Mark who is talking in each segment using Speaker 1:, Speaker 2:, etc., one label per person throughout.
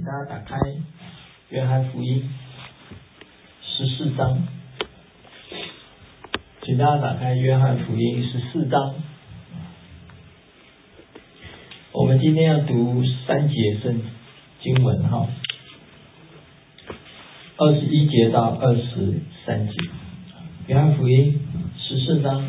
Speaker 1: 大家打开约翰福音14章，请大家打开约翰福音14章。我们今天要读3节圣经文21节到23节。约翰福音14章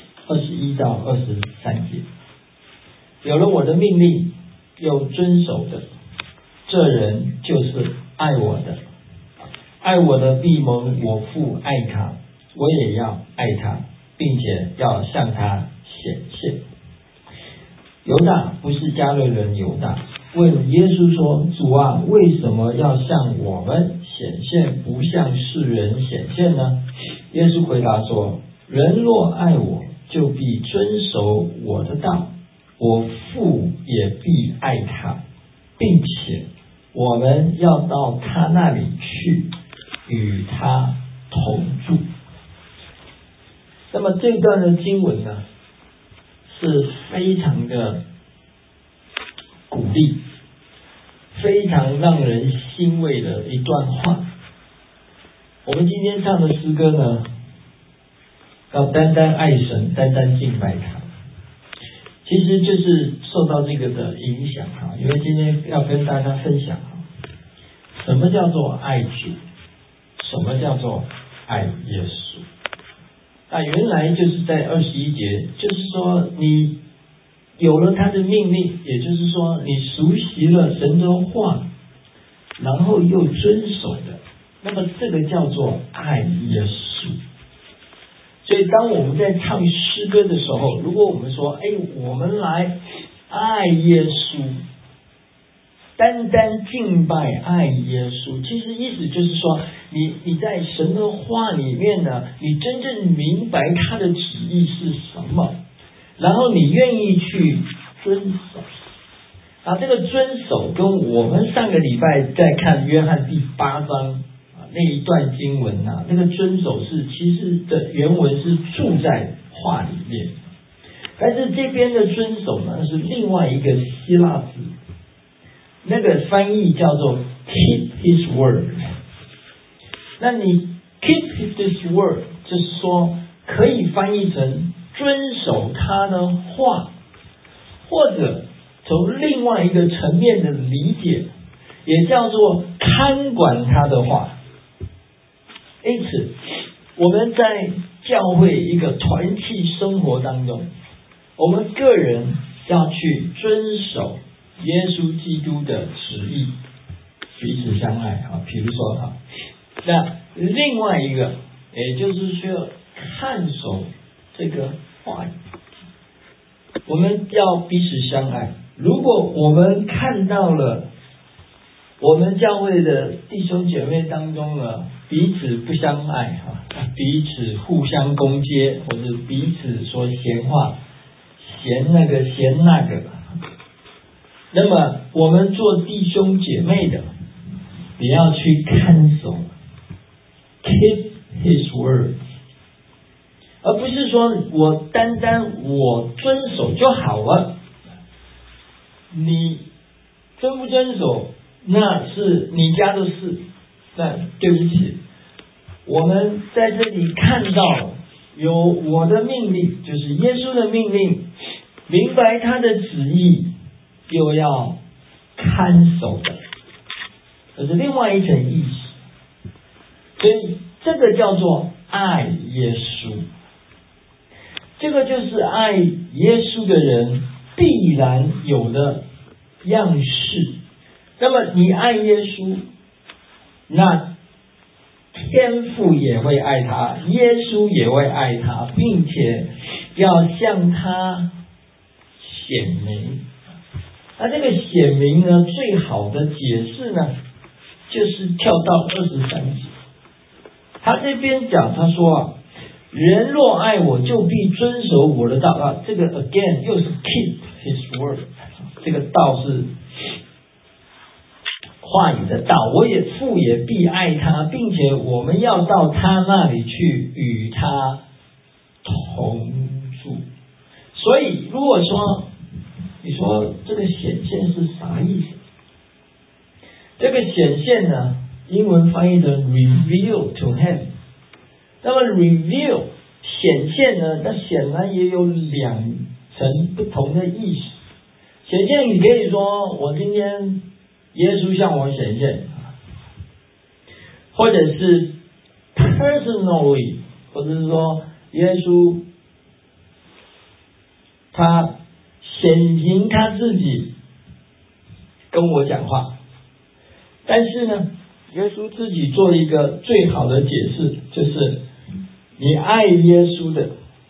Speaker 1: 21到23节。有了我的命令又遵守的，这人就是爱我的。爱我的必蒙我父爱他，我也要爱他，并且要向他显现。犹大不是加略人犹大，问耶稣说：主啊，为什么要向我们显现，不向世人显现呢？耶稣回答说：人若爱我，就必遵守我的道，我父也必爱他，并且我们要到他那里去，与他同住。那么这段的经文呢，是非常的鼓励，非常让人欣慰的一段话。我们今天唱的诗歌呢，要单单爱神，单单敬拜他。其实就是受到这个的影响因为今天要跟大家分享什么叫做爱主，什么叫做爱耶稣。那原来就是在21节，就是说你有了他的命令，也就是说你熟悉了神的话，然后又遵守的，那么这个叫做爱耶稣。所以当我们在唱诗歌的时候，如果我们说我们来爱耶稣，单单敬拜爱耶稣，其实意思就是说你在神的话里面呢，你真正明白他的旨意是什么，然后你愿意去遵守。这个遵守跟我们上个礼拜在看约翰第8章那一段经文那个遵守是其实的原文是住在话里面，但是这边的遵守呢是另外一个希腊字，那个翻译叫做 keep his word。 那你 keep his word 就是说可以翻译成遵守他的话，或者从另外一个层面的理解，也叫做看管他的话。因此我们在教会一个团契生活当中，我们个人要去遵守耶稣基督的旨意，彼此相爱比如说那另外一个也就是需要看守这个话语，我们要彼此相爱。如果我们看到了我们教会的弟兄姐妹当中呢，彼此不相爱彼此互相攻讦，或者彼此说闲话，嫌那个嫌那个，那么我们做弟兄姐妹的也要去看守 keep his word， 而不是说我单单我遵守就好了。你遵不遵守那是你家的事，那对不起，我们在这里看到有我的命令，就是耶稣的命令，明白他的旨意，又要看守的，这是另外一层意思。所以这个叫做爱耶稣，这个就是爱耶稣的人必然有的样式。那么你爱耶稣，那天父也会爱他，耶稣也会爱他，并且要向他显明。那这个显明呢，最好的解释呢，就是跳到23节。他这边讲，他说人若爱我，就必遵守我的道这个 again 又是 keep his word， 这个道是话语的道，父也必爱他，并且我们要到他那里去，与他同住。所以如果说你说这个显现是啥意思？ 这个显现呢，英文翻译成 reveal to him。那么 reveal 显现呢，那显然也有两层不同的意思。显现你可以说我今天耶稣向我显现，或者是 personally， 或者是说耶稣他显明他自己跟我讲话。但是呢，耶稣自己做一个最好的解释，就是你爱耶稣的，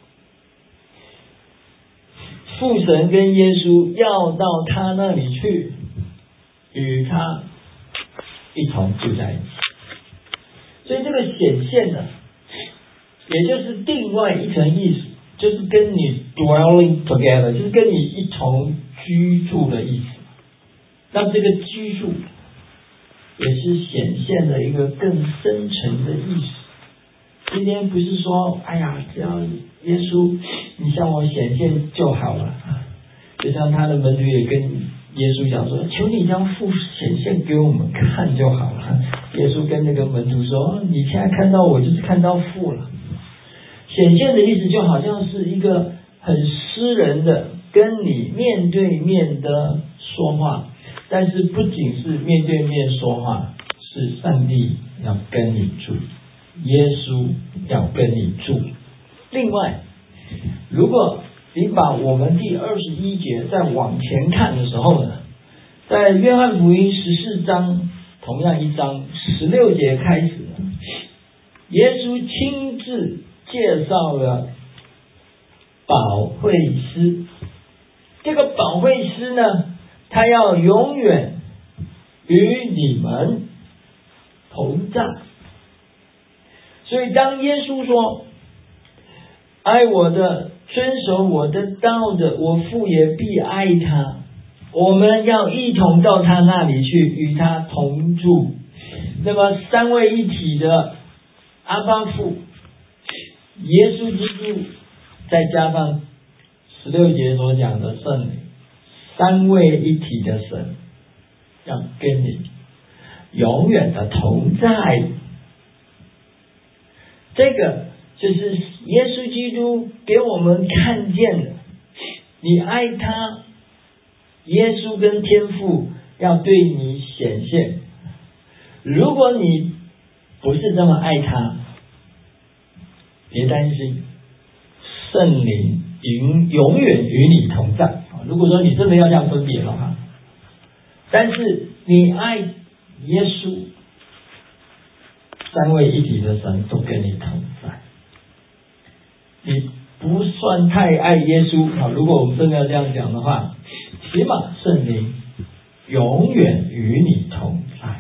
Speaker 1: 父神跟耶稣要到他那里去，与他一同住在一起。所以这个显现呢，也就是另外一层意思，就是跟你 dwelling together， 就是跟你一同居住的意思。那这个居住也是显现的一个更深层的意思。今天不是说哎呀，只要耶稣你向我显现就好了，就像他的门徒也跟耶稣讲说，求你将父显现给我们看就好了。耶稣跟那个门徒说，你现在看到我就是看到父了。显现的意思就好像是一个很私人的跟你面对面的说话，但是不仅是面对面说话，是上帝要跟你住，耶稣要跟你住。另外，如果你把我们第21节再往前看的时候呢，在约翰福音14章同样一章16节开始，耶稣亲自介绍了保惠师。这个保惠师呢，他要永远与你们同在。所以当耶稣说爱我的，遵守我的道的，我父也必爱他，我们要一同到他那里去，与他同住。那么三位一体的阿爸父耶稣基督，再加上16节所讲的圣灵，三位一体的神要跟你永远的同在。这个就是耶稣基督给我们看见的，你爱他，耶稣跟天父要对你显现。如果你不是这么爱他，别担心，圣灵永远与你同在。如果说你真的要这样分别的话，但是你爱耶稣，三位一体的神都跟你同在。你不算太爱耶稣，如果我们真的要这样讲的话，起码圣灵永远与你同在。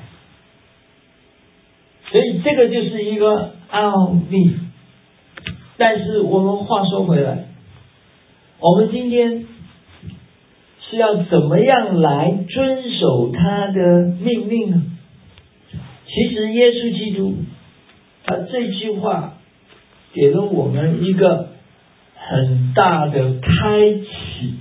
Speaker 1: 所以这个就是一个奥秘。但是我们话说回来，我们今天是要怎么样来遵守他的命令呢？其实耶稣基督他这句话给了我们一个很大的开启。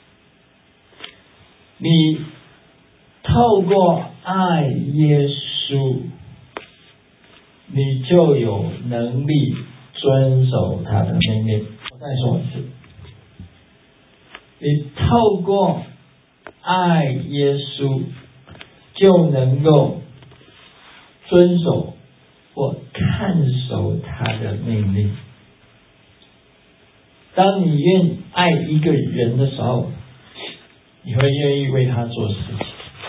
Speaker 1: 你透过爱耶稣，你就有能力遵守他的命令。我再说一次，你透过爱耶稣就能够遵守或看守他的命令。当你爱一个人的时候，你会愿意为他做事情，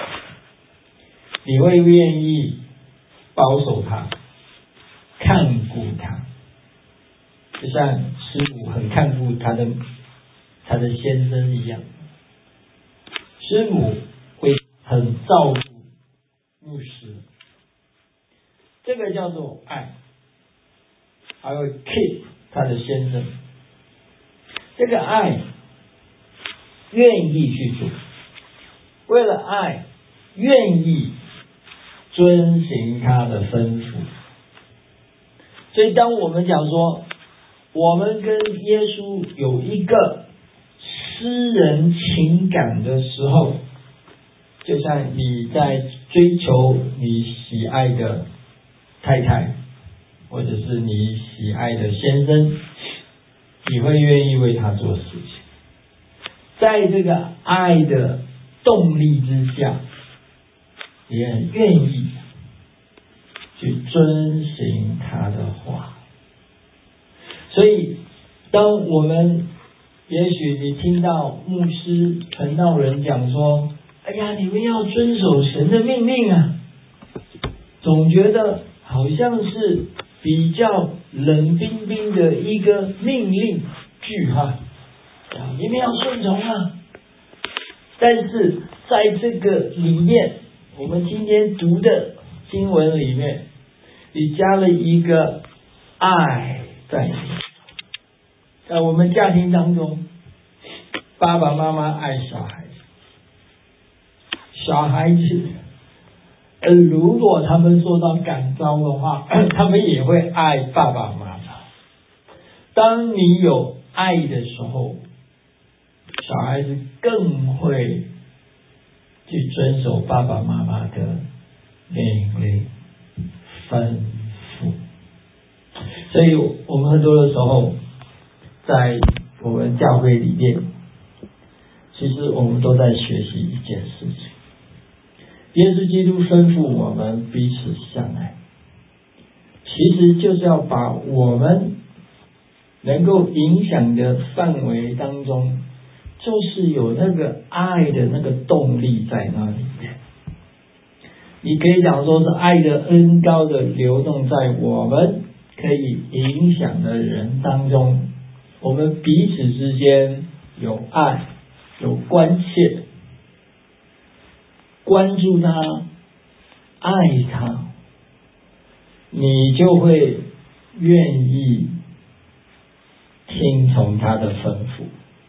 Speaker 1: 你会愿意保守他，看顾他，就像师母很看顾他的先生一样。师母会很照顾牧师，这个叫做爱，还会 keep 他的先生。这个爱愿意去做，为了爱愿意遵行他的吩咐。所以当我们讲说我们跟耶稣有一个私人情感的时候，就像你在追求你喜爱的太太，或者是你喜爱的先生，你会愿意为他做事情。在这个爱的动力之下，也很愿意去遵行他的话。所以当我们也许你听到牧师传道人讲说，哎呀，你们要遵守神的命令啊，总觉得好像是比较冷冰冰的一个命令句哈，你们要顺从啊。但是在这个里面，我们今天读的经文里面，你加了一个爱在里面。在我们家庭当中，爸爸妈妈爱小孩子，小孩子如果他们受到感召的话，他们也会爱爸爸妈妈。当你有爱的时候，小孩子更会去遵守爸爸妈妈的命令吩咐。所以我们很多的时候在我们教会里面，其实我们都在学习一件事情。耶稣基督吩咐我们彼此相爱，其实就是要把我们能够影响的范围当中，就是有那个爱的那个动力在那里面。你可以讲说是爱的恩膏的流动在我们可以影响的人当中，我们彼此之间有爱，有关切，关注他，爱他，你就会愿意听从他的吩咐。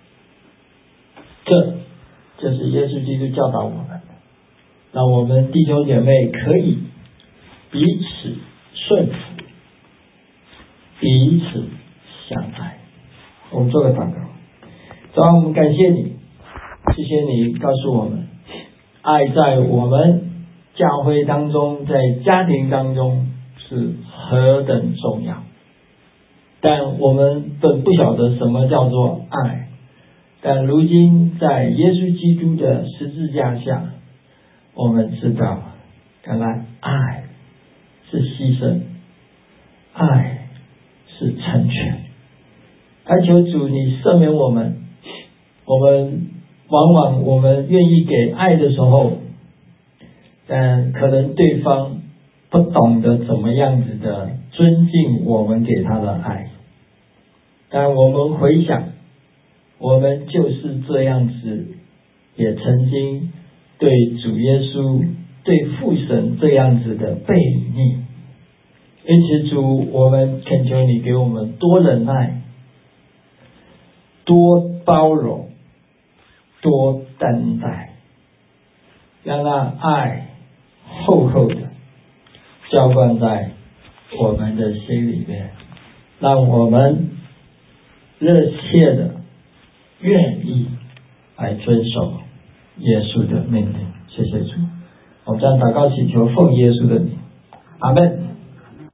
Speaker 1: 这就是耶稣基督教导我们的，让我们弟兄姐妹可以彼此顺服，彼此相爱。我们做个祷告。主啊，我们感谢你，谢谢你告诉我们，爱在我们教会当中，在家庭当中是何等重要。但我们本不晓得什么叫做爱，但如今在耶稣基督的十字架下，我们知道原来爱是牺牲，爱是成全。哀求主你赦免我们，我们往往我们愿意给爱的时候，但可能对方不懂得怎么样子的尊敬我们给他的爱。但我们回想，我们就是这样子，也曾经对主耶稣、对父神这样子的悖逆。因此主，我们恳求你给我们多忍耐，多包容，多担待，让那爱厚厚的浇灌在我们的心里面，让我们热切的愿意来遵守耶稣的命令。谢谢主，我们将祷告祈求奉耶稣的名，阿们。